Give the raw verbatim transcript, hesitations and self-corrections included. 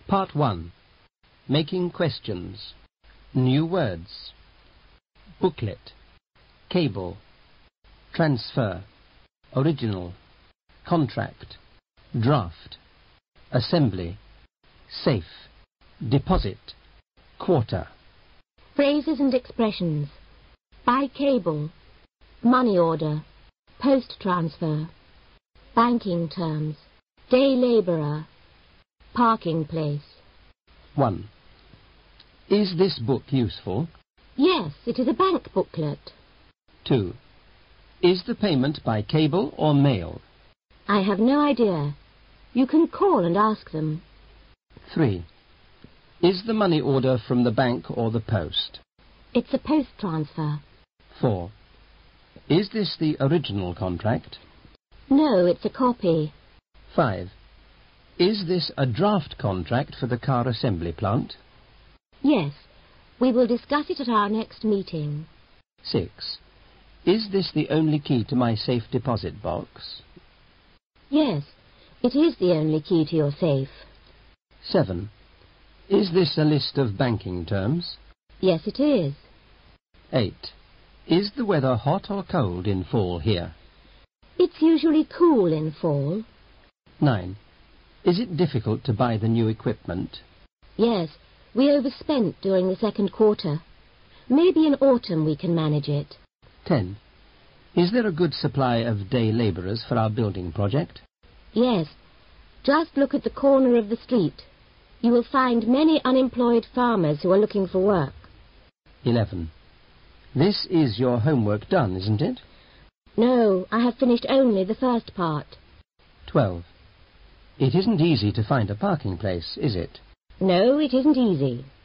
Part one. Making questions. New words. Booklet. Cable. Transfer. Original. Contract. Draft. Assembly. Safe. Deposit. Quarter. Phrases and expressions. By cable. Money order. Post transfer. Banking terms. Day labourer. Parking place. one. Is this book useful? Yes, it is a bank booklet. two. Is the payment by cable or mail? I have no idea. You can call and ask them. three. Is the money order from the bank or the post? It's a post transfer. four. Is this the original contract? No, it's a copy. five. Is this a draft contract for the car assembly plant? Yes, we will discuss it at our next meeting. six. Is this the only key to my safe deposit box? Yes, it is the only key to your safe. seven. Is this a list of banking terms? Yes, it is. eight. Is the weather hot or cold in fall here? It's usually cool in fall. nine. Is it difficult to buy the new equipment? Yes, we overspent during the second quarter. Maybe in autumn we can manage it. ten. Is there a good supply of day labourers for our building project? Yes, just look at the corner of the street. You will find many unemployed farmers who are looking for work. eleven. This is your homework done, isn't it? No, I have finished only the first part. twelve. It isn't easy to find a parking place, is it? No, it isn't easy.